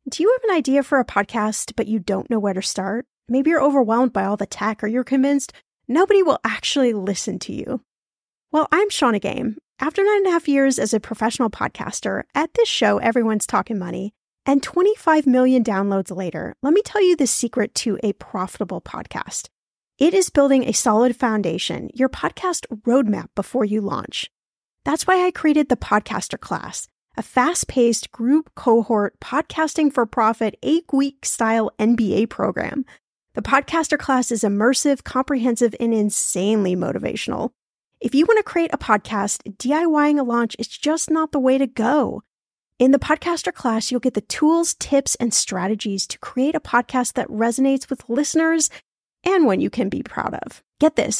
Do you have an idea for a podcast, but you don't know where to start? Maybe you're overwhelmed by all the tech, or you're convinced nobody will actually listen to you. Well, I'm Shannah Game. After 9.5 years as a professional podcaster, at this show, everyone's talking money, and 25 million downloads later, let me tell you the secret to a profitable podcast. It is building a solid foundation, your podcast roadmap before you launch. That's why I created the Podcaster Class, a fast-paced group cohort podcasting for profit 8-week style MBA program. The Podcaster Class is immersive, comprehensive, and insanely motivational. If you want to create a podcast, DIYing a launch is just not the way to go. In the Podcaster Class, you'll get the tools, tips, and strategies to create a podcast that resonates with listeners and one you can be proud of. Get this,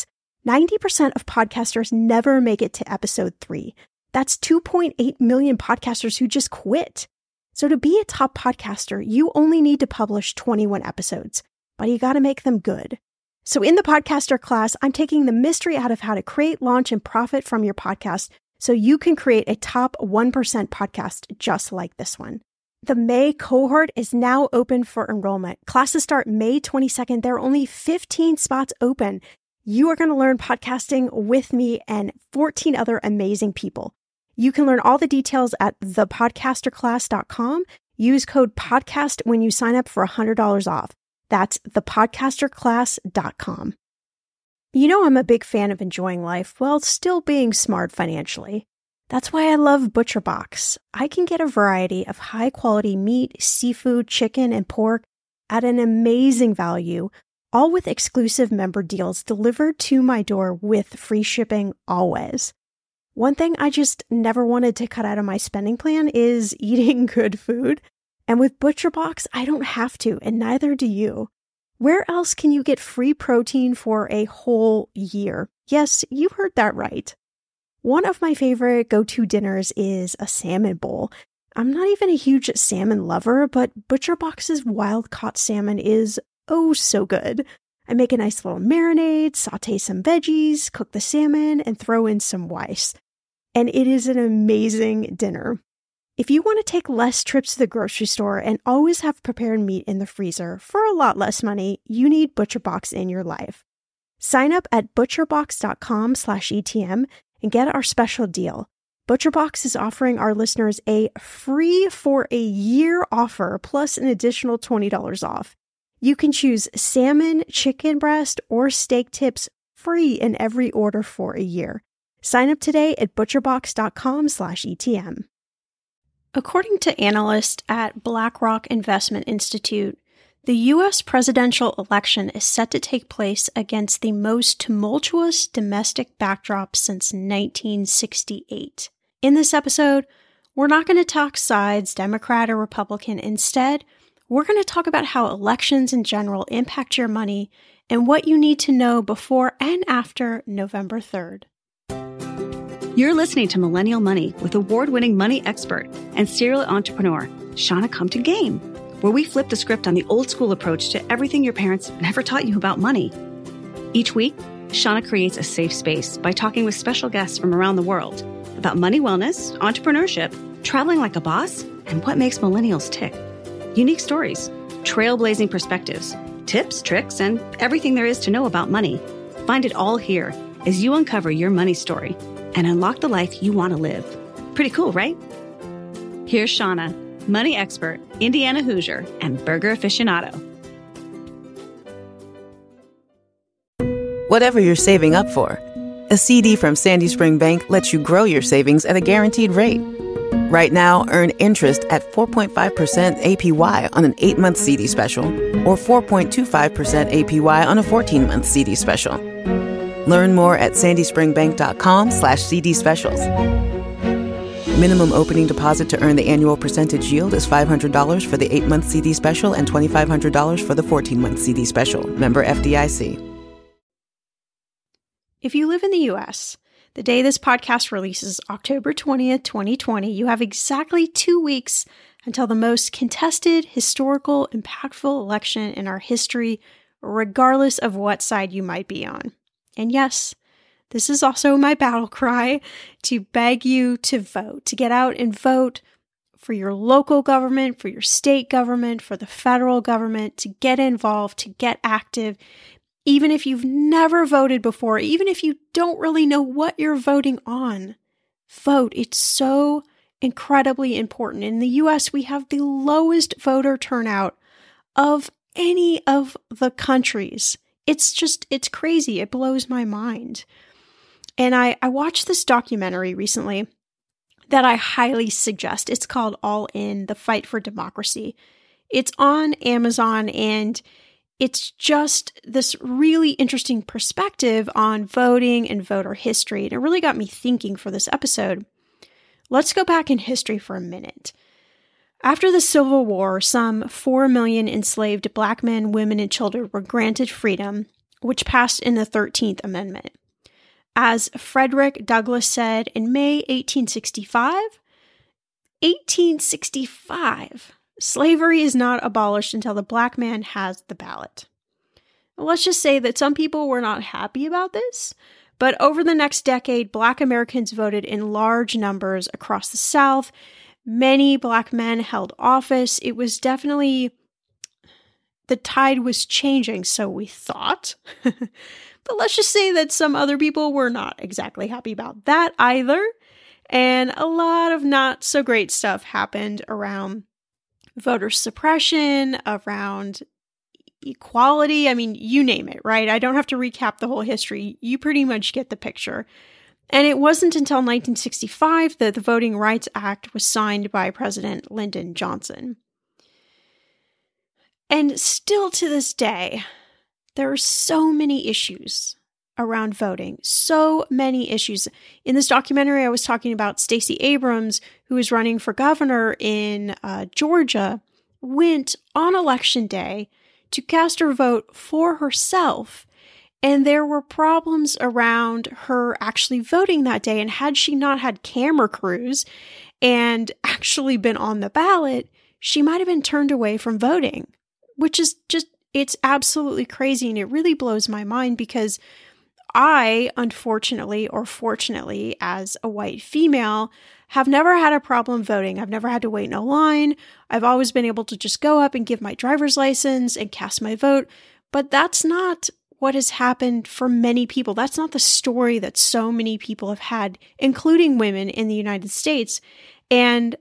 90% of podcasters never make it to episode 3. That's 2.8 million podcasters who just quit. So to be a top podcaster, you only need to publish 21 episodes, but you got to make them good. So in the Podcaster Class, I'm taking the mystery out of how to create, launch, and profit from your podcast so you can create a top 1% podcast just like this one. The May cohort is now open for enrollment. Classes start May 22nd. There are only 15 spots open. You are going to learn podcasting with me and 14 other amazing people. You can learn all the details at thepodcasterclass.com. Use code PODCAST when you sign up for $100 off. That's thepodcasterclass.com. You know I'm a big fan of enjoying life while still being smart financially. That's why I love ButcherBox. I can get a variety of high-quality meat, seafood, chicken, and pork at an amazing value, all with exclusive member deals delivered to my door with free shipping always. One thing I just never wanted to cut out of my spending plan is eating good food. And with ButcherBox, I don't have to, and neither do you. Where else can you get free protein for a whole year? Yes, you heard that right. One of my favorite go-to dinners is a salmon bowl. I'm not even a huge salmon lover, but ButcherBox's wild-caught salmon is oh so good. I make a nice little marinade, saute some veggies, cook the salmon, and throw in some rice. And it is an amazing dinner. If you want to take less trips to the grocery store and always have prepared meat in the freezer for a lot less money, you need ButcherBox in your life. Sign up at butcherbox.com/ETM and get our special deal. ButcherBox is offering our listeners a free for a year offer plus an additional $20 off. You can choose salmon, chicken breast, or steak tips free in every order for a year. Sign up today at butcherbox.com/ETM. According to analysts at BlackRock Investment Institute, the U.S. presidential election is set to take place against the most tumultuous domestic backdrop since 1968. In this episode, we're not going to talk sides, Democrat or Republican. Instead, we're going to talk about how elections in general impact your money and what you need to know before and after November 3rd. You're listening to Millennial Money with award-winning money expert and serial entrepreneur, Shannah Compton Game, where we flip the script on the old-school approach to everything your parents never taught you about money. Each week, Shannah creates a safe space by talking with special guests from around the world about money wellness, entrepreneurship, traveling like a boss, and what makes millennials tick. Unique stories, trailblazing perspectives, tips, tricks, and everything there is to know about money. Find it all here as you uncover your money story and unlock the life you want to live. Pretty cool, right? Here's Shannah, money expert, Indiana Hoosier, and burger aficionado. Whatever you're saving up for, a CD from Sandy Spring Bank lets you grow your savings at a guaranteed rate. Right now, earn interest at 4.5% APY on an 8-month CD special or 4.25% APY on a 14-month CD special. Learn more at sandyspringbank.com/CD specials. Minimum opening deposit to earn the annual percentage yield is $500 for the 8-month CD special and $2,500 for the 14-month CD special. Member FDIC. If you live in the U.S., the day this podcast releases, October 20th, 2020, you have exactly 2 weeks until the most contested, historical, impactful election in our history, regardless of what side you might be on. And yes, this is also my battle cry to beg you to vote, to get out and vote for your local government, for your state government, for the federal government to get involved, to get active, even if you've never voted before, even if you don't really know what you're voting on. Vote. It's so incredibly important. In the US, we have the lowest voter turnout of any of the countries. It's crazy. It blows my mind. And I watched this documentary recently that I highly suggest. It's called All In: The Fight for Democracy. It's on Amazon, and it's just this really interesting perspective on voting and voter history. And it really got me thinking for this episode. Let's go back in history for a minute. After the Civil War, some 4 million enslaved Black men, women, and children were granted freedom, which passed in the 13th Amendment. As Frederick Douglass said in May 1865, slavery is not abolished until the Black man has the ballot. Let's just say that some people were not happy about this, but over the next decade, Black Americans voted in large numbers across the South. Many Black men held office. It was definitely, the tide was changing, so we thought. But let's just say that some other people were not exactly happy about that either. And a lot of not so great stuff happened around voter suppression, around equality. I mean, you name it, right? I don't have to recap the whole history. You pretty much get the picture. And it wasn't until 1965 that the Voting Rights Act was signed by President Lyndon Johnson. And still to this day, there are so many issues around voting, so many issues. In this documentary, I was talking about Stacey Abrams, who is running for governor in Georgia, went on election day to cast her vote for herself. And there were problems around her actually voting that day. And had she not had camera crews and actually been on the ballot, she might have been turned away from voting, which is just, it's absolutely crazy. And it really blows my mind because I, unfortunately or fortunately, as a white female, have never had a problem voting. I've never had to wait in a line. I've always been able to just go up and give my driver's license and cast my vote. But that's not what has happened for many people. That's not the story that so many people have had, including women in the United States. And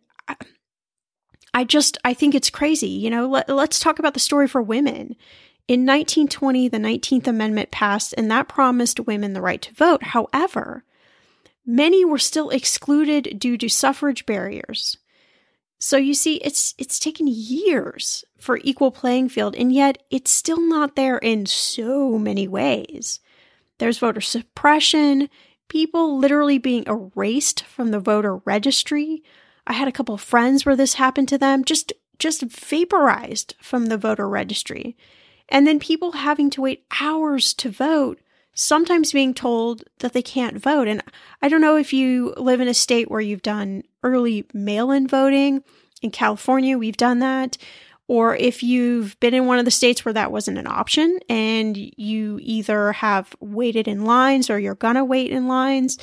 I think it's crazy. You know, let's talk about the story for women. In 1920, the 19th Amendment passed, and that promised women the right to vote. However, many were still excluded due to suffrage barriers. So you see, it's taken years for equal playing field, and yet it's still not there in so many ways. There's voter suppression, people literally being erased from the voter registry. I had a couple of friends where this happened to them, just vaporized from the voter registry. And then people having to wait hours to vote, sometimes being told that they can't vote. And I don't know if you live in a state where you've done early mail-in voting. In California, we've done that. Or if you've been in one of the states where that wasn't an option and you either have waited in lines or you're gonna wait in lines.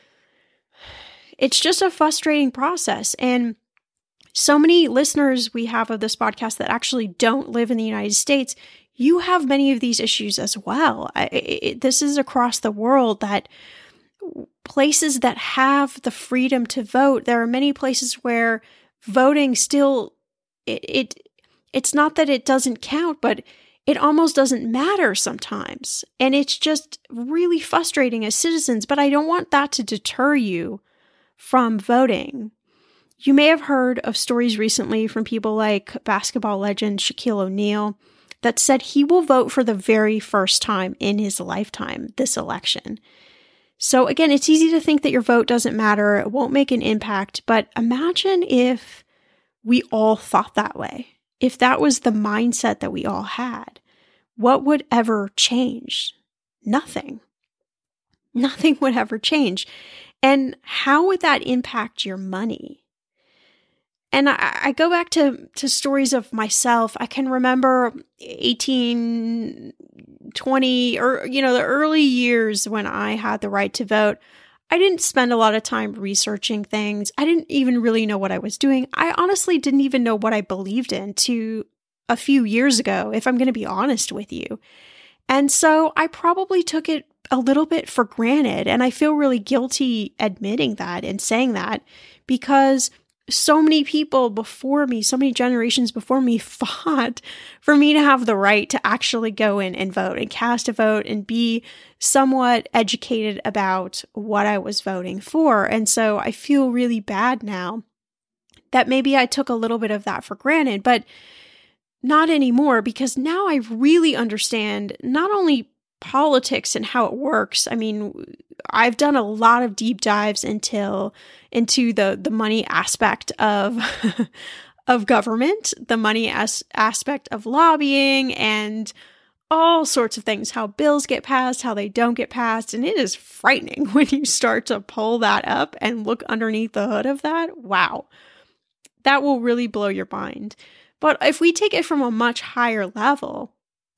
It's just a frustrating process. And so many listeners we have of this podcast that actually don't live in the United States, you have many of these issues as well. This is across the world, that places that have the freedom to vote, there are many places where voting still, it's not that it doesn't count, but it almost doesn't matter sometimes. And it's just really frustrating as citizens, but I don't want that to deter you from voting. You may have heard of stories recently from people like basketball legend Shaquille O'Neal that said he will vote for the very first time in his lifetime this election. So again, it's easy to think that your vote doesn't matter, it won't make an impact, but imagine if we all thought that way. If that was the mindset that we all had, what would ever change? Nothing. Nothing would ever change. And how would that impact your money? And I go back to stories of myself. I can remember 18, 20, or, the early years when I had the right to vote. I didn't spend a lot of time researching things. I didn't even really know what I was doing. I honestly didn't even know what I believed in to a few years ago, if I'm going to be honest with you. And so I probably took it a little bit for granted. And I feel really guilty admitting that and saying that because so many people before me, so many generations before me fought for me to have the right to actually go in and vote and cast a vote and be somewhat educated about what I was voting for. And so I feel really bad now that maybe I took a little bit of that for granted, but not anymore, because now I really understand not only politics and how it works. I mean, I've done a lot of deep dives into the money aspect of of government, the money aspect of lobbying, and all sorts of things, how bills get passed, how they don't get passed. And it is frightening when you start to pull that up and look underneath the hood of that. Wow, that will really blow your mind. But if we take it from a much higher level,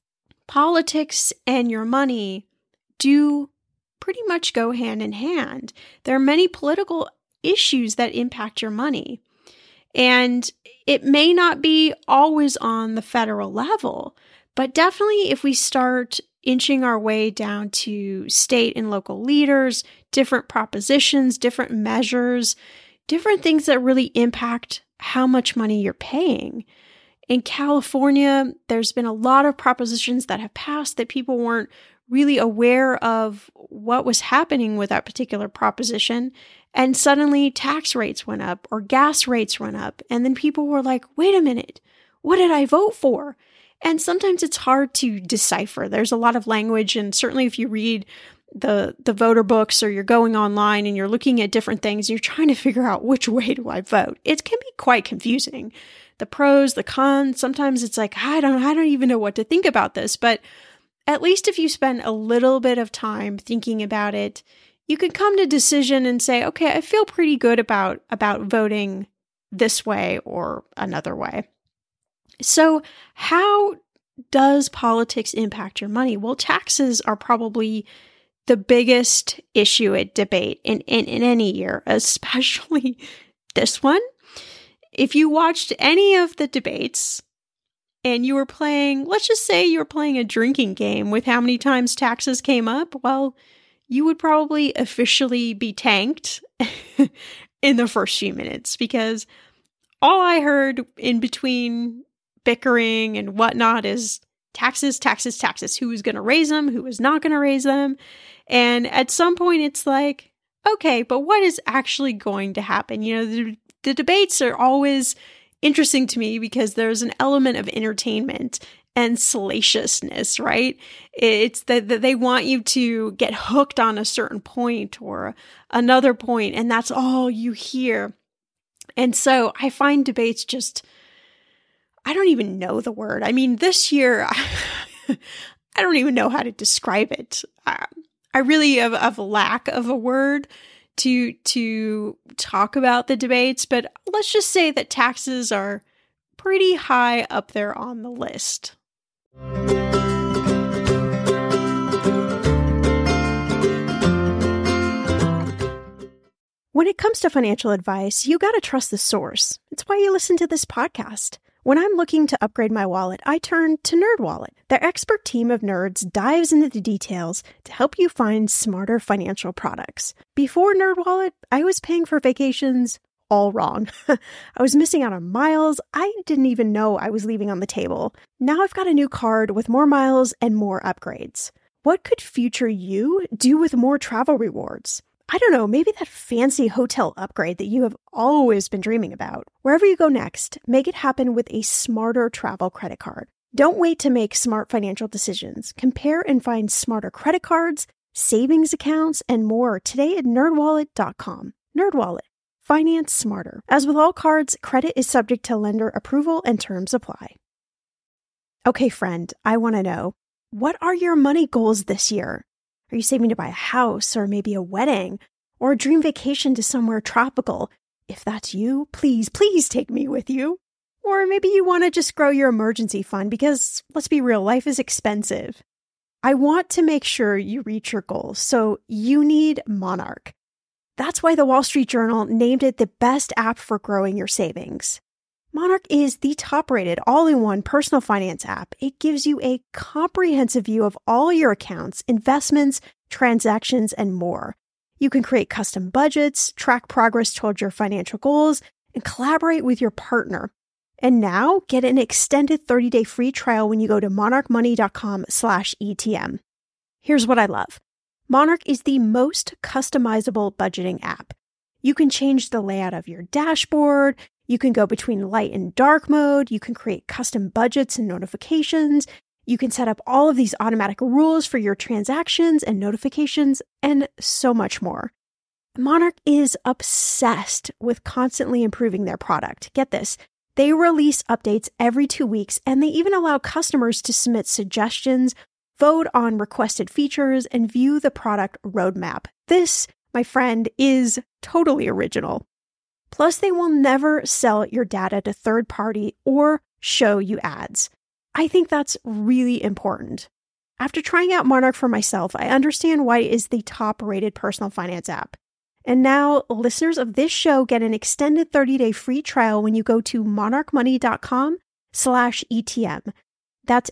politics and your money do pretty much go hand in hand. There are many political issues that impact your money. And it may not be always on the federal level, but definitely if we start inching our way down to state and local leaders, different propositions, different measures, different things that really impact how much money you're paying. In California, there's been a lot of propositions that have passed that people weren't really aware of what was happening with that particular proposition. And suddenly tax rates went up or gas rates went up. And then people were like, wait a minute, what did I vote for? And sometimes it's hard to decipher. There's a lot of language. And certainly if you read the voter books or you're going online and you're looking at different things, you're trying to figure out which way do I vote. It can be quite confusing. The pros, the cons, sometimes it's like, I don't even know what to think about this. But at least if you spend a little bit of time thinking about it, you can come to a decision and say, okay, I feel pretty good about voting this way or another way. So how does politics impact your money? Well, taxes are probably the biggest issue at debate in any year, especially this one. If you watched any of the debates and you were playing, let's just say you were playing a drinking game with how many times taxes came up, well, you would probably officially be tanked in the first few minutes, because all I heard in between bickering and whatnot is taxes, taxes, taxes. Who was going to raise them? Who was not going to raise them? And at some point it's like, okay, but what is actually going to happen? You know, the debates are always interesting to me because there's an element of entertainment and salaciousness, right? It's that they want you to get hooked on a certain point or another point, and that's all you hear. And so I find debates just, I don't even know the word. I mean, this year, I don't even know how to describe it. I really have a lack of a word to talk about the debates, but let's just say that taxes are pretty high up there on the list. When it comes to financial advice, you gotta trust the source. It's why you listen to this podcast. When I'm looking to upgrade my wallet, I turn to NerdWallet. Their expert team of nerds dives into the details to help you find smarter financial products. Before NerdWallet, I was paying for vacations all wrong. I was missing out on miles I didn't even know I was leaving on the table. Now I've got a new card with more miles and more upgrades. What could future you do with more travel rewards? I don't know, maybe that fancy hotel upgrade that you have always been dreaming about. Wherever you go next, make it happen with a smarter travel credit card. Don't wait to make smart financial decisions. Compare and find smarter credit cards, savings accounts, and more today at nerdwallet.com. NerdWallet. Finance smarter. As with all cards, credit is subject to lender approval and terms apply. Okay, friend, I want to know, what are your money goals this year? Are you saving to buy a house or maybe a wedding or a dream vacation to somewhere tropical? If that's you, please take me with you. Or maybe you want to just grow your emergency fund because, let's be real, life is expensive. I want to make sure you reach your goals, so you need Monarch. That's why the Wall Street Journal named it the best app for growing your savings. Monarch is the top-rated all-in-one personal finance app. It gives you a comprehensive view of all your accounts, investments, transactions, and more. You can create custom budgets, track progress towards your financial goals, and collaborate with your partner. And now, get an extended 30-day free trial when you go to monarchmoney.com/ETM. Here's what I love. Monarch is the most customizable budgeting app. You can change the layout of your dashboard. You can go between light and dark mode. You can create custom budgets and notifications. You can set up all of these automatic rules for your transactions and notifications, and so much more. Monarch is obsessed with constantly improving their product. Get this. They release updates every 2 weeks, and they even allow customers to submit suggestions, vote on requested features, and view the product roadmap. This, my friend, is totally original. Plus, they will never sell your data to third party or show you ads. I think that's really important. After trying out Monarch for myself, I understand why it is the top-rated personal finance app. And now, listeners of this show get an extended 30-day free trial when you go to monarchmoney.com/ETM. That's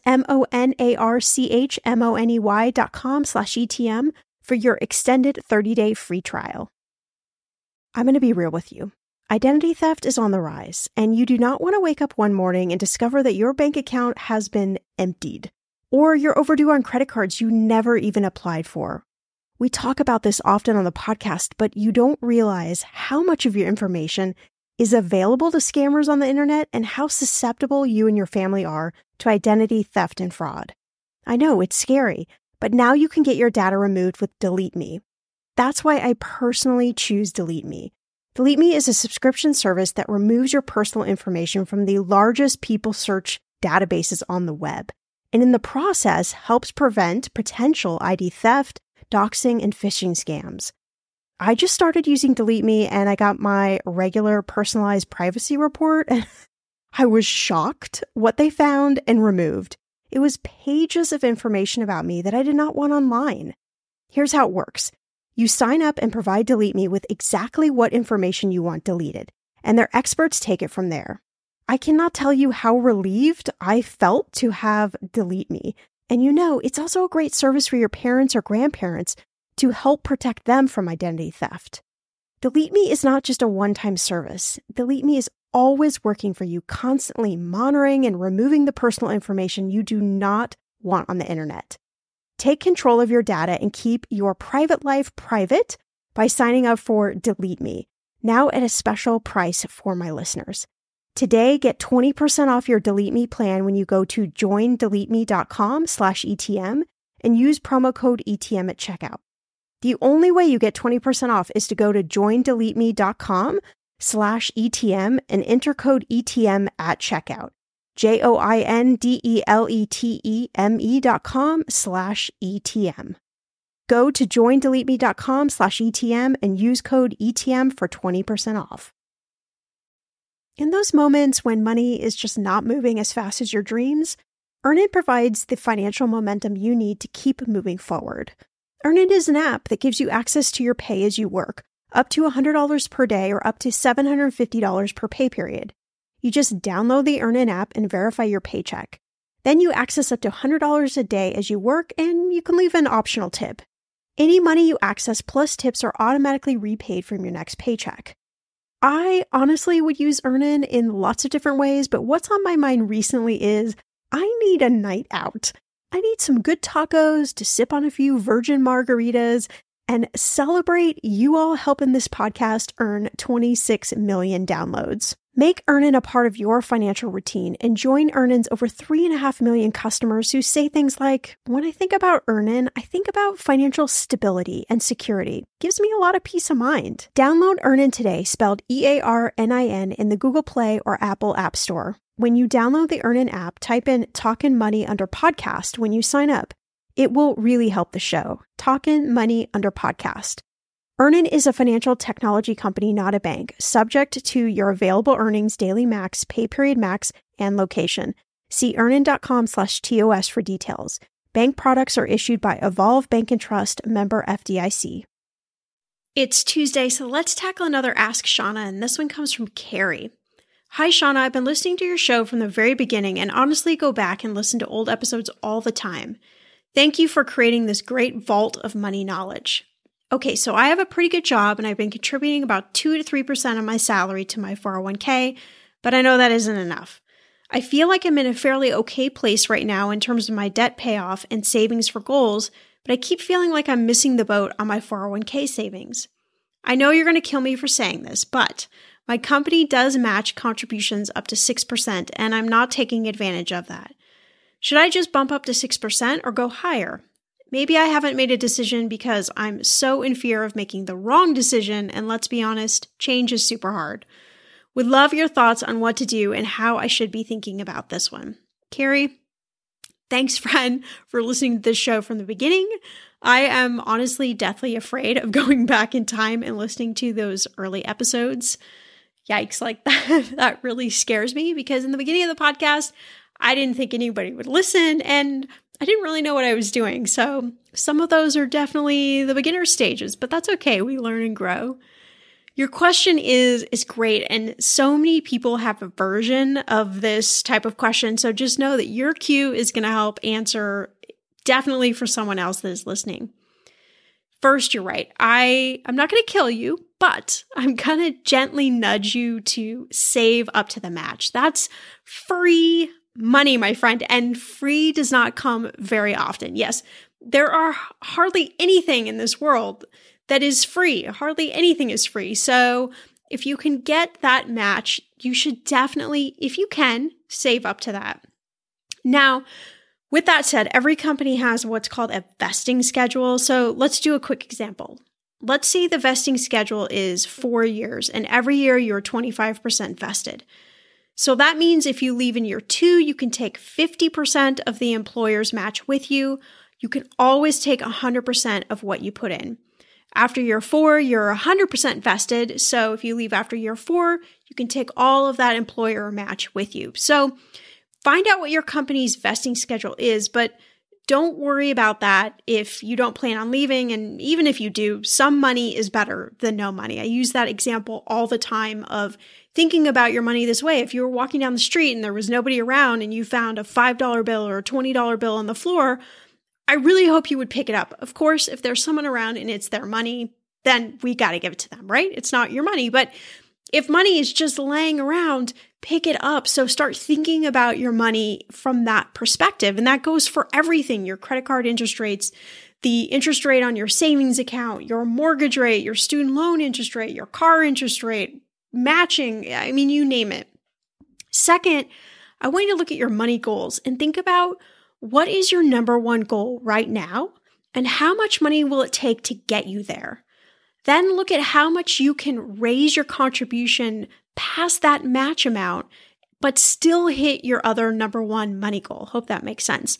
monarchmoney.com/ETM for your extended 30-day free trial. I'm going to be real with you. Identity theft is on the rise, and you do not want to wake up one morning and discover that your bank account has been emptied, or you're overdue on credit cards you never even applied for. We talk about this often on the podcast, but you don't realize how much of your information is available to scammers on the internet and how susceptible you and your family are to identity theft and fraud. I know, it's scary, but now you can get your data removed with Delete Me. That's why I personally choose Delete Me. Delete Me is a subscription service that removes your personal information from the largest people search databases on the web, and in the process helps prevent potential ID theft, doxing, and phishing scams. I just started using Delete Me and I got my regular personalized privacy report and I was shocked what they found and removed. It was pages of information about me that I did not want online. Here's how it works. You sign up and provide Delete Me with exactly what information you want deleted, and their experts take it from there. I cannot tell you how relieved I felt to have Delete Me. And you know, it's also a great service for your parents or grandparents to help protect them from identity theft. Delete Me is not just a one-time service. Delete Me is always working for you, constantly monitoring and removing the personal information you do not want on the internet. Take control of your data and keep your private life private by signing up for Delete Me, now at a special price for my listeners. Today, get 20% off your Delete Me plan when you go to joindeleteme.com/ETM and use promo code ETM at checkout. The only way you get 20% off is to go to joindeleteme.com/ETM and enter code ETM at checkout. joindeleteme.com/ETM. Go to joindeleteme.com/ETM and use code ETM for 20% off. In those moments when money is just not moving as fast as your dreams, Earnin provides the financial momentum you need to keep moving forward. Earnin is an app that gives you access to your pay as you work, up to $100 per day or up to $750 per pay period. You just download the Earnin app and verify your paycheck. Then you access up to $100 a day as you work, and you can leave an optional tip. Any money you access plus tips are automatically repaid from your next paycheck. I honestly would use Earnin in lots of different ways, but what's on my mind recently is I need a night out. I need some good tacos to sip on a few virgin margaritas and celebrate you all helping this podcast earn 26 million downloads. Make Earnin a part of your financial routine and join Earnin's over 3.5 million customers who say things like, when I think about Earnin, I think about financial stability and security. Gives me a lot of peace of mind. Download Earnin today, spelled EARNIN, in the Google Play or Apple App Store. When you download the Earnin app, type in Talkin' Money under podcast when you sign up. It will really help the show. Talkin' Money under podcast. Earnin is a financial technology company, not a bank, subject to your available earnings, daily max, pay period max, and location. See earnin.com/TOS for details. Bank products are issued by Evolve Bank and Trust, member FDIC. It's Tuesday, so let's tackle another Ask Shauna, and this one comes from Carrie. Hi, Shauna. I've been listening to your show from the very beginning and honestly go back and listen to old episodes all the time. Thank you for creating this great vault of money knowledge. Okay, so I have a pretty good job and I've been contributing about 2 to 3% of my salary to my 401k, but I know that isn't enough. I feel like I'm in a fairly okay place right now in terms of my debt payoff and savings for goals, but I keep feeling like I'm missing the boat on my 401k savings. I know you're going to kill me for saying this, but my company does match contributions up to 6%, and I'm not taking advantage of that. Should I just bump up to 6% or go higher? Maybe I haven't made a decision because I'm so in fear of making the wrong decision, and let's be honest, change is super hard. Would love your thoughts on what to do and how I should be thinking about this one. Carrie, thanks, friend, for listening to this show from the beginning. I am honestly deathly afraid of going back in time and listening to those early episodes. Yikes, like that really scares me because in the beginning of the podcast, I didn't think anybody would listen and I didn't really know what I was doing. So some of those are definitely the beginner stages, but that's okay. We learn and grow. Your question is great, and so many people have a version of this type of question. So just know that your cue is going to help answer definitely for someone else that is listening. First, you're right. I'm not going to kill you, but I'm going to gently nudge you to save up to the match. That's free money, my friend, and free does not come very often. Yes, there are hardly anything in this world that is free. Hardly anything is free. So if you can get that match, you should definitely, if you can, save up to that. Now, with that said, every company has what's called a vesting schedule. So let's do a quick example. Let's say the vesting schedule is 4 years, and every year you're 25% vested. So that means if you leave in year 2, you can take 50% of the employer's match with you. You can always take 100% of what you put in. After year 4, you're 100% vested. So if you leave after year 4, you can take all of that employer match with you. So find out what your company's vesting schedule is, but don't worry about that if you don't plan on leaving. And even if you do, some money is better than no money. I use that example all the time of thinking about your money this way. If you were walking down the street and there was nobody around and you found a $5 bill or a $20 bill on the floor, I really hope you would pick it up. Of course, if there's someone around and it's their money, then we got to give it to them, right? It's not your money. But if money is just laying around, pick it up. So start thinking about your money from that perspective. And that goes for everything, your credit card interest rates, the interest rate on your savings account, your mortgage rate, your student loan interest rate, your car interest rate, matching, I mean, you name it. Second, I want you to look at your money goals and think about what is your number one goal right now and how much money will it take to get you there? Then look at how much you can raise your contribution past that match amount, but still hit your other number one money goal. Hope that makes sense.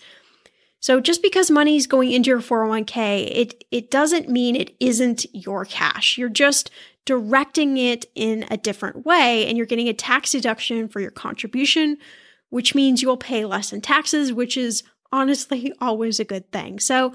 So just because money is going into your 401k, it doesn't mean it isn't your cash. You're just directing it in a different way, and you're getting a tax deduction for your contribution, which means you'll pay less in taxes, which is honestly always a good thing. So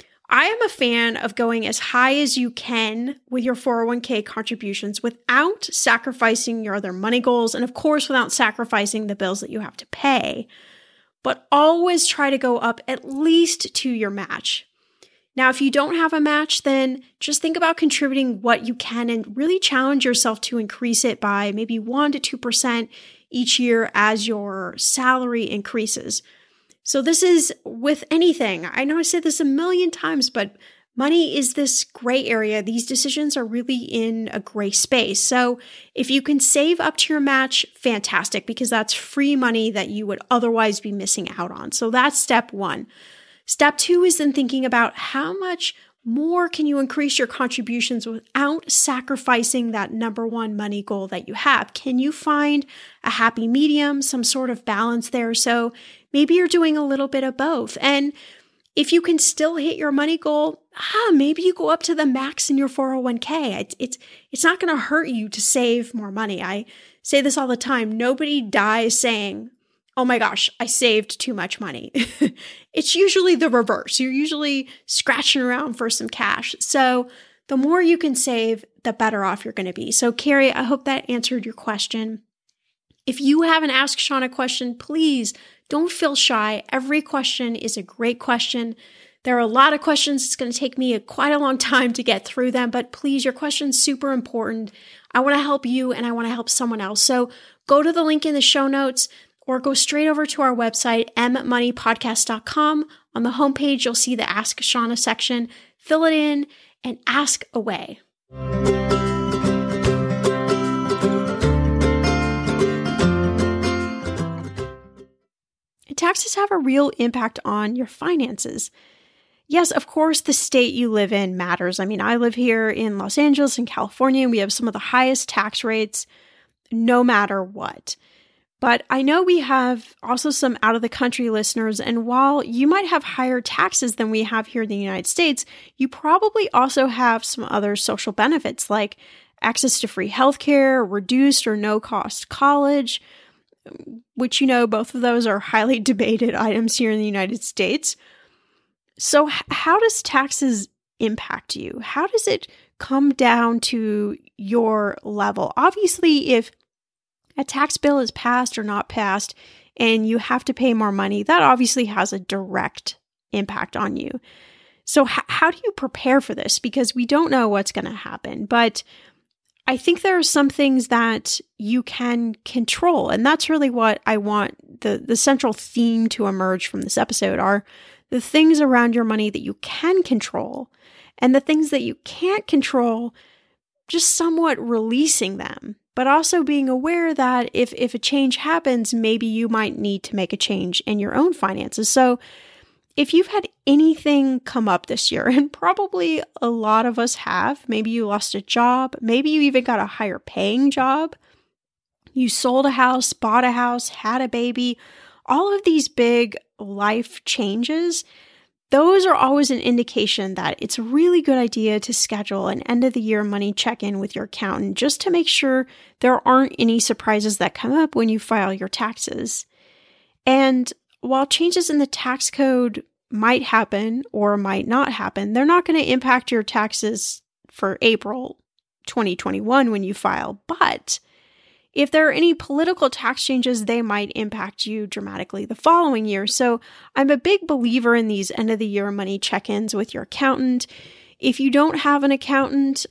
I am a fan of going as high as you can with your 401k contributions without sacrificing your other money goals, and of course, without sacrificing the bills that you have to pay. But always try to go up at least to your match. Now, if you don't have a match, then just think about contributing what you can and really challenge yourself to increase it by maybe 1 to 2% each year as your salary increases. So this is with anything. I know I said this a million times, but money is this gray area. These decisions are really in a gray space. So if you can save up to your match, fantastic, because that's free money that you would otherwise be missing out on. So that's step 1. Step 2 is then thinking about how much more can you increase your contributions without sacrificing that number one money goal that you have? Can you find a happy medium, some sort of balance there? So maybe you're doing a little bit of both. And if you can still hit your money goal, maybe you go up to the max in your 401k. It's not going to hurt you to save more money. I say this all the time. Nobody dies saying, oh my gosh, I saved too much money. It's usually the reverse. You're usually scratching around for some cash. So the more you can save, the better off you're going to be. So Carrie, I hope that answered your question. If you have an Ask Sean a question, please don't feel shy. Every question is a great question. There are a lot of questions. It's going to take me quite a long time to get through them, but please, your question's super important. I want to help you and I want to help someone else. So go to the link in the show notes or go straight over to our website, mmoneypodcast.com. On the homepage, you'll see the Ask Shauna section. Fill it in and ask away. Taxes have a real impact on your finances. Yes, of course, the state you live in matters. I mean, I live here in Los Angeles in California, and we have some of the highest tax rates no matter what. But I know we have also some out-of-the-country listeners, and while you might have higher taxes than we have here in the United States, you probably also have some other social benefits like access to free healthcare, reduced or no-cost college, which, both of those are highly debated items here in the United States. So how does taxes impact you? How does it come down to your level? Obviously, if a tax bill is passed or not passed and you have to pay more money, that obviously has a direct impact on you. So how do you prepare for this? Because we don't know what's going to happen, but I think there are some things that you can control. And that's really what I want the central theme to emerge from this episode are the things around your money that you can control and the things that you can't control, just somewhat releasing them, but also being aware that if a change happens, maybe you might need to make a change in your own finances. So if you've had anything come up this year, and probably a lot of us have, maybe you lost a job, maybe you even got a higher paying job, you sold a house, bought a house, had a baby, all of these big life changes, those are always an indication that it's a really good idea to schedule an end of the year money check-in with your accountant just to make sure there aren't any surprises that come up when you file your taxes. And while changes in the tax code might happen or might not happen, they're not going to impact your taxes for April 2021 when you file. But if there are any political tax changes, they might impact you dramatically the following year. So I'm a big believer in these end of the year money check-ins with your accountant. If you don't have an accountant,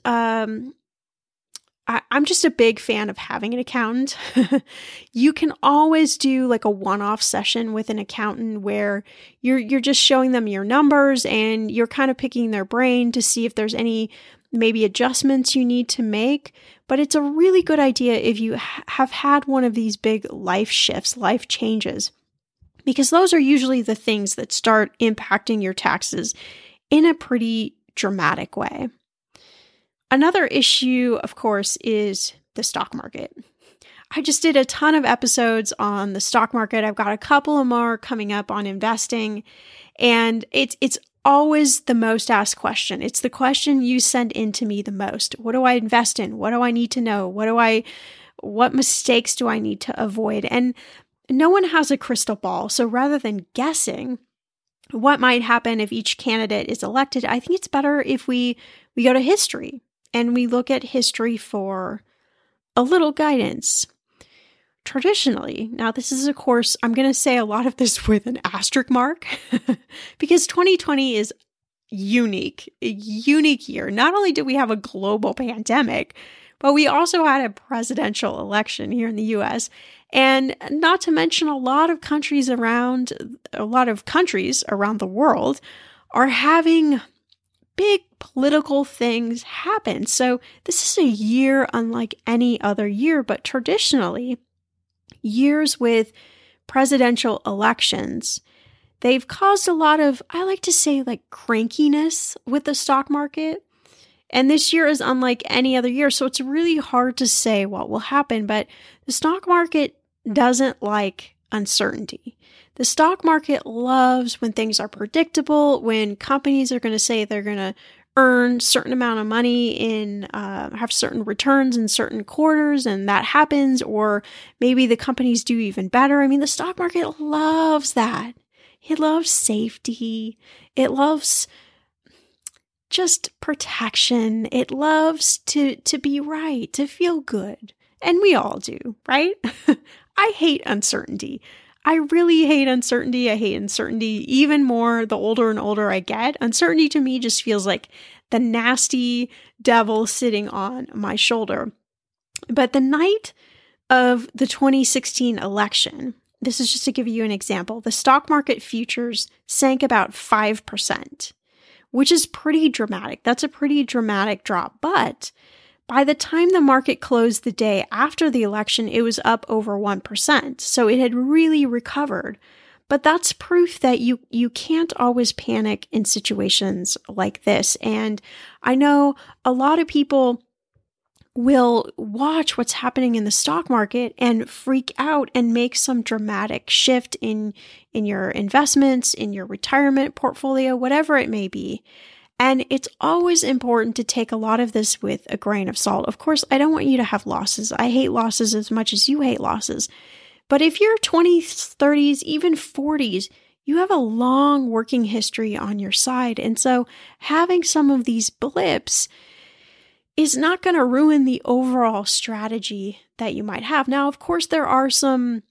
I'm just a big fan of having an accountant. You can always do like a one-off session with an accountant where you're just showing them your numbers and you're kind of picking their brain to see if there's any maybe adjustments you need to make. But it's a really good idea if you have had one of these big life shifts, life changes, because those are usually the things that start impacting your taxes in a pretty dramatic way. Another issue, of course, is the stock market. I just did a ton of episodes on the stock market. I've got a couple of more coming up on investing, and it's always the most asked question. It's the question you send in to me the most. What do I invest in? What do I need to know? What mistakes do I need to avoid? And no one has a crystal ball. So rather than guessing what might happen if each candidate is elected, I think it's better if we go to history and we look at history for a little guidance. Traditionally, now this is, of course, I'm going to say a lot of this with an asterisk mark because 2020 is a unique year. Not only did we have a global pandemic, but we also had a presidential election here in the US. And not to mention a lot of countries around the world are having big political things happen. So this is a year unlike any other year, but traditionally, years with presidential elections, they've caused a lot of, I like to say, like crankiness with the stock market. And this year is unlike any other year. So it's really hard to say what will happen. But the stock market doesn't like uncertainty. The stock market loves when things are predictable, when companies are going to say they're going to earn a certain amount of money have certain returns in certain quarters, and that happens, or maybe the companies do even better. I mean, the stock market loves that. It loves safety. It loves just protection. It loves to be right, to feel good. And we all do, right? I hate uncertainty. I really hate uncertainty. I hate uncertainty even more the older and older I get. Uncertainty to me just feels like the nasty devil sitting on my shoulder. But the night of the 2016 election, this is just to give you an example, the stock market futures sank about 5%, which is pretty dramatic. That's a pretty dramatic drop. But by the time the market closed the day after the election, it was up over 1%. So it had really recovered. But that's proof that you can't always panic in situations like this. And I know a lot of people will watch what's happening in the stock market and freak out and make some dramatic shift in your investments, in your retirement portfolio, whatever it may be. And it's always important to take a lot of this with a grain of salt. Of course, I don't want you to have losses. I hate losses as much as you hate losses. But if you're 20s, 30s, even 40s, you have a long working history on your side. And so having some of these blips is not going to ruin the overall strategy that you might have. Now, of course, there are some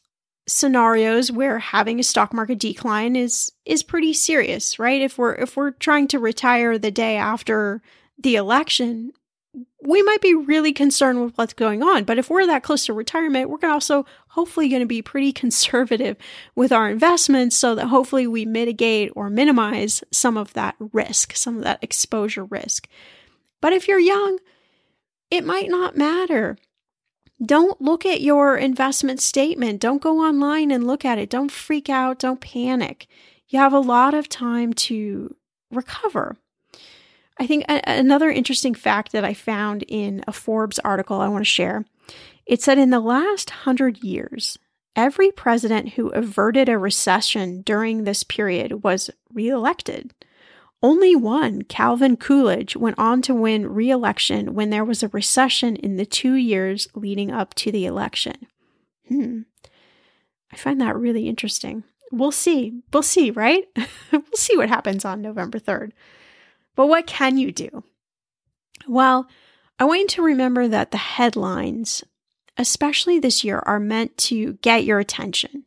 scenarios where having a stock market decline is pretty serious, right? If we're trying to retire the day after the election, we might be really concerned with what's going on. But if we're that close to retirement, we're also hopefully going to be pretty conservative with our investments so that hopefully we mitigate or minimize some of that risk, some of that exposure risk. But if you're young, it might not matter. Don't look at your investment statement. Don't go online and look at it. Don't freak out. Don't panic. You have a lot of time to recover. I think another interesting fact that I found in a Forbes article I want to share, it said in the last 100 years, every president who averted a recession during this period was reelected. Only one, Calvin Coolidge, went on to win re-election when there was a recession in the 2 years leading up to the election. I find that really interesting. We'll see. We'll see, right? We'll see what happens on November 3rd. But what can you do? Well, I want you to remember that the headlines, especially this year, are meant to get your attention,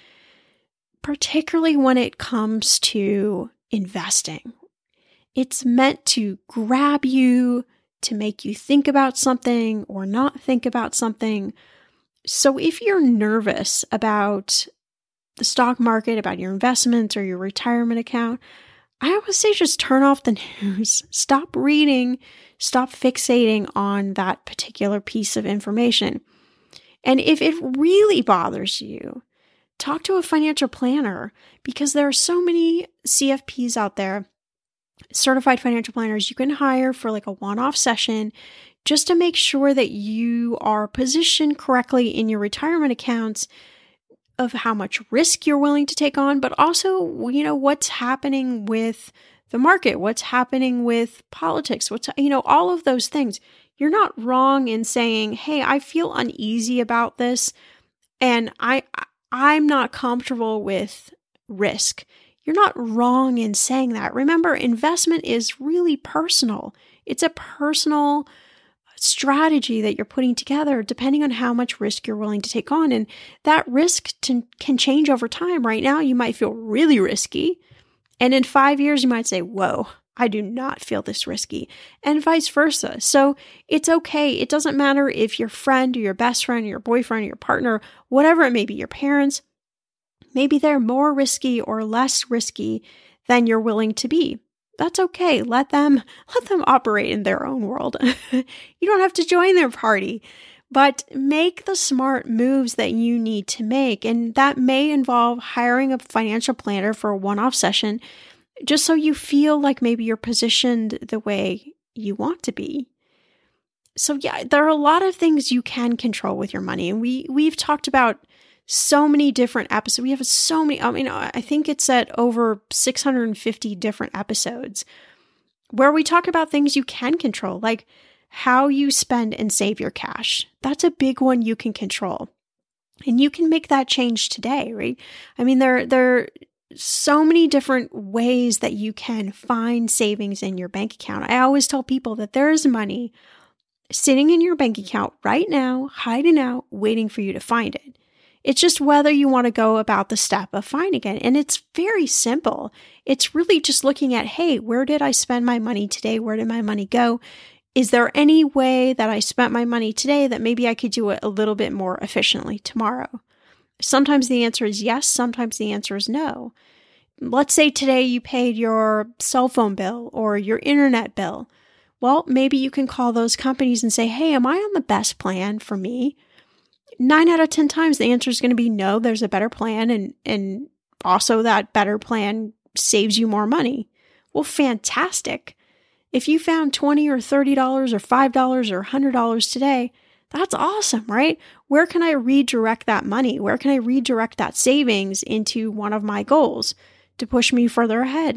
particularly when it comes to investing. It's meant to grab you, to make you think about something or not think about something. So if you're nervous about the stock market, about your investments or your retirement account, I always say just turn off the news. Stop reading. Stop fixating on that particular piece of information. And if it really bothers you, talk to a financial planner, because there are so many CFPs out there, certified financial planners you can hire for like a one-off session just to make sure that you are positioned correctly in your retirement accounts of how much risk you're willing to take on, but also, what's happening with the market, what's happening with politics, all of those things. You're not wrong in saying, hey, I feel uneasy about this and I'm not comfortable with risk. You're not wrong in saying that. Remember, investment is really personal. It's a personal strategy that you're putting together depending on how much risk you're willing to take on. And that risk can change over time. Right now, you might feel really risky. And in 5 years, you might say, whoa, I do not feel this risky. And vice versa. So it's okay. It doesn't matter if your friend or your best friend or your boyfriend or your partner, whatever it may be, your parents, maybe they're more risky or less risky than you're willing to be. That's okay. Let them operate in their own world. You don't have to join their party, but make the smart moves that you need to make. And that may involve hiring a financial planner for a one-off session, just so you feel like maybe you're positioned the way you want to be. So yeah, there are a lot of things you can control with your money. And we've talked about so many different episodes. We have so many, I think it's at over 650 different episodes where we talk about things you can control, like how you spend and save your cash. That's a big one you can control. And you can make that change today, right? There are so many different ways that you can find savings in your bank account. I always tell people that there is money sitting in your bank account right now, hiding out, waiting for you to find it. It's just whether you want to go about the step of finding it. And it's very simple. It's really just looking at, hey, where did I spend my money today? Where did my money go? Is there any way that I spent my money today that maybe I could do it a little bit more efficiently tomorrow? Sometimes the answer is yes. Sometimes the answer is no. Let's say today you paid your cell phone bill or your internet bill. Well, maybe you can call those companies and say, hey, am I on the best plan for me? 9 out of 10 times, the answer is going to be no, there's a better plan. And also that better plan saves you more money. Well, fantastic. If you found $20 or $30 or $5 or $100 today, that's awesome, right? Where can I redirect that money? Where can I redirect that savings into one of my goals to push me further ahead?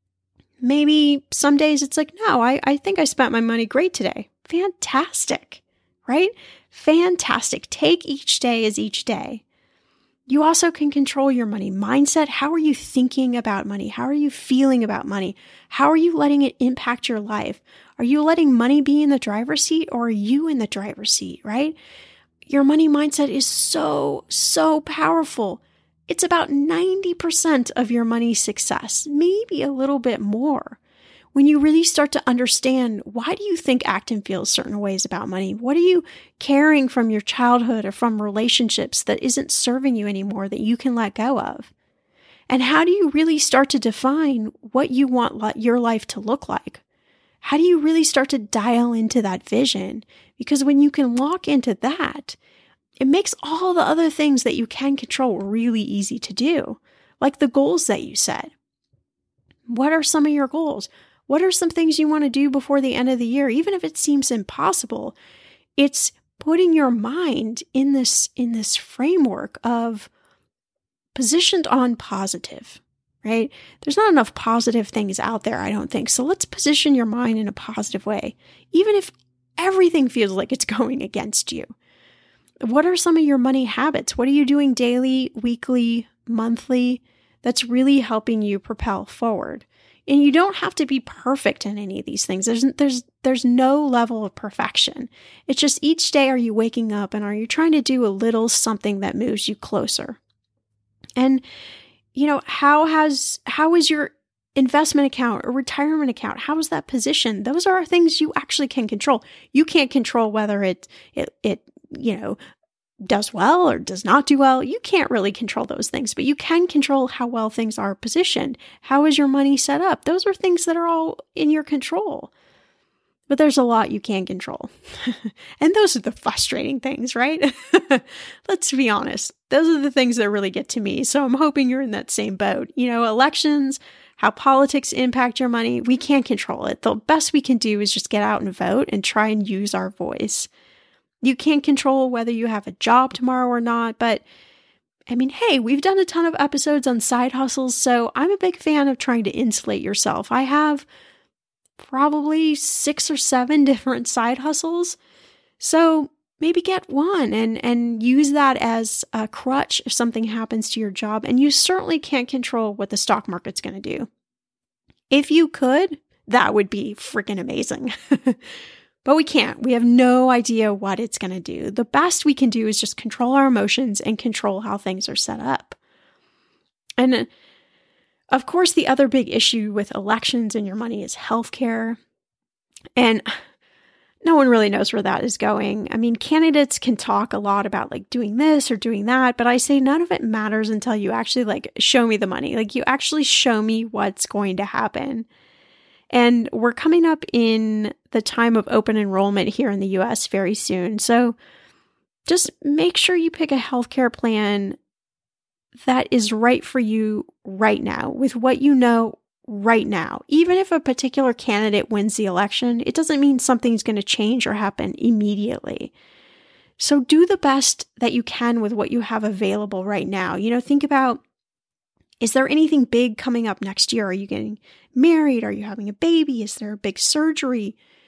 Maybe some days it's like, no, I think I spent my money great today. Fantastic, right? Fantastic. Take each day as each day. You also can control your money mindset. How are you thinking about money? How are you feeling about money? How are you letting it impact your life? Are you letting money be in the driver's seat or are you in the driver's seat, right? Your money mindset is so powerful. It's about 90% of your money success, maybe a little bit more. When you really start to understand, why do you think Acton feels certain ways about money? What are you carrying from your childhood or from relationships that isn't serving you anymore that you can let go of? And how do you really start to define what you want your life to look like? How do you really start to dial into that vision? Because when you can lock into that, it makes all the other things that you can control really easy to do, like the goals that you set. What are some of your goals? What are some things you want to do before the end of the year? Even if it seems impossible, it's putting your mind in this framework of positioned on positive, right? There's not enough positive things out there, I don't think. So let's position your mind in a positive way, even if everything feels like it's going against you. What are some of your money habits? What are you doing daily, weekly, monthly that's really helping you propel forward? And you don't have to be perfect in any of these things. There's no level of perfection. It's just each day, are you waking up and are you trying to do a little something that moves you closer? And, how is your investment account or retirement account? How is that positioned? Those are things you actually can control. You can't control whether it does well or does not do well. You can't really control those things, but you can control how well things are positioned. How is your money set up? Those are things that are all in your control. But there's a lot you can't control. And those are the frustrating things, right? Let's be honest. Those are the things that really get to me. So I'm hoping you're in that same boat. Elections, how politics impact your money, we can't control it. The best we can do is just get out and vote and try and use our voice. You can't control whether you have a job tomorrow or not, but hey, we've done a ton of episodes on side hustles, so I'm a big fan of trying to insulate yourself. I have probably 6 or 7 different side hustles, so maybe get one and use that as a crutch if something happens to your job, and you certainly can't control what the stock market's going to do. If you could, that would be freaking amazing. But we can't. We have no idea what it's going to do. The best we can do is just control our emotions and control how things are set up. And of course, the other big issue with elections and your money is healthcare. And no one really knows where that is going. Candidates can talk a lot about doing this or doing that, but I say none of it matters until you actually show me the money. You actually show me what's going to happen. And we're coming up in the time of open enrollment here in the US very soon. So just make sure you pick a healthcare plan that is right for you right now, with what you know right now. Even if a particular candidate wins the election, it doesn't mean something's going to change or happen immediately. So do the best that you can with what you have available right now. Think about, is there anything big coming up next year? Are you getting married? Are you having a baby? Is there a big surgery?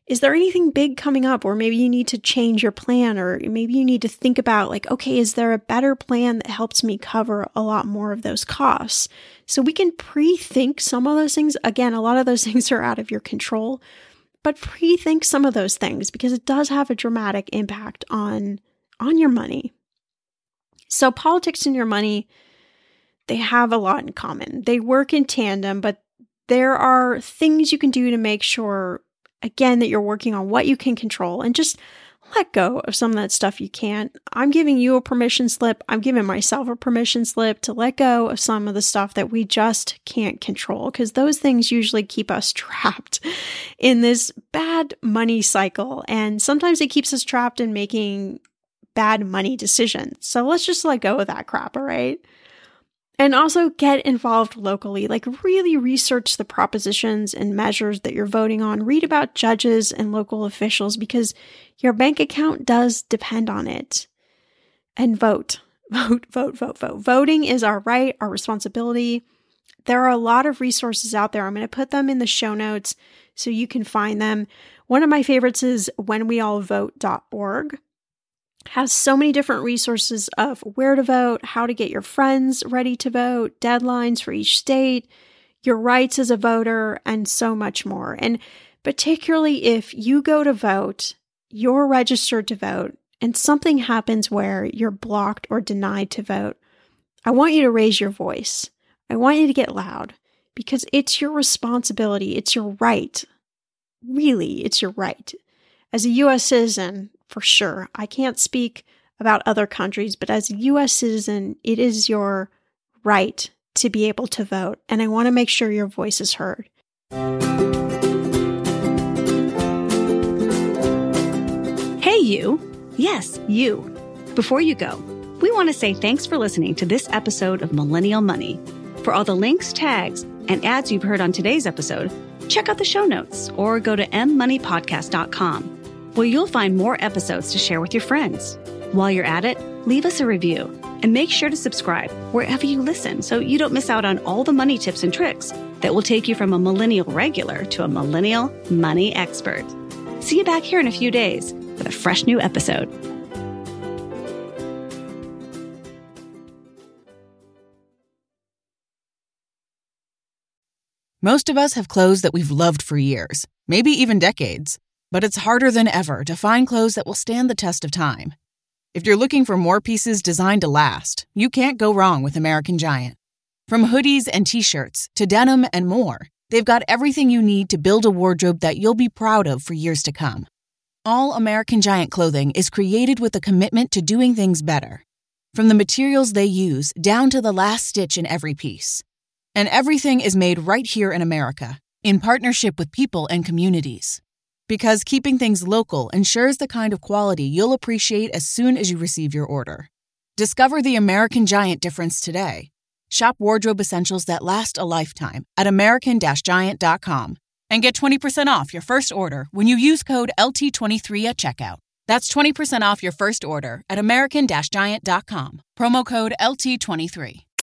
Is there anything big coming up, or maybe you need to change your plan, or maybe you need to think about like, okay, is there a better plan that helps me cover a lot more of those costs? So we can pre-think some of those things. Again, a lot of those things are out of your control, but pre-think some of those things because it does have a dramatic impact on your money. So politics and your money, they have a lot in common. They work in tandem, but there are things you can do to make sure, again, that you're working on what you can control and just let go of some of that stuff you can't. I'm giving you a permission slip. I'm giving myself a permission slip to let go of some of the stuff that we just can't control, because those things usually keep us trapped in this bad money cycle. And sometimes it keeps us trapped in making bad money decisions. So let's just let go of that crap, all right? And also get involved locally, like really research the propositions and measures that you're voting on. Read about judges and local officials because your bank account does depend on it. And vote. Vote, vote, vote, vote. Voting is our right, our responsibility. There are a lot of resources out there. I'm going to put them in the show notes so you can find them. One of my favorites is whenweallvote.org. Has so many different resources of where to vote, how to get your friends ready to vote, deadlines for each state, your rights as a voter, and so much more. And particularly if you go to vote, you're registered to vote, and something happens where you're blocked or denied to vote, I want you to raise your voice. I want you to get loud because it's your responsibility. It's your right. Really, it's your right. As a U.S. citizen, for sure. I can't speak about other countries, but as a U.S. citizen, it is your right to be able to vote. And I want to make sure your voice is heard. Hey, you. Yes, you. Before you go, we want to say thanks for listening to this episode of Millennial Money. For all the links, tags, and ads you've heard on today's episode, check out the show notes or go to mmoneypodcast.com. where you'll find more episodes to share with your friends. While you're at it, leave us a review and make sure to subscribe wherever you listen so you don't miss out on all the money tips and tricks that will take you from a millennial regular to a millennial money expert. See you back here in a few days with a fresh new episode. Most of us have clothes that we've loved for years, maybe even decades. But it's harder than ever to find clothes that will stand the test of time. If you're looking for more pieces designed to last, you can't go wrong with American Giant. From hoodies and t-shirts to denim and more, they've got everything you need to build a wardrobe that you'll be proud of for years to come. All American Giant clothing is created with a commitment to doing things better. From the materials they use down to the last stitch in every piece. And everything is made right here in America, in partnership with people and communities. Because keeping things local ensures the kind of quality you'll appreciate as soon as you receive your order. Discover the American Giant difference today. Shop wardrobe essentials that last a lifetime at american-giant.com and get 20% off your first order when you use code LT23 at checkout. That's 20% off your first order at american-giant.com. Promo code LT23.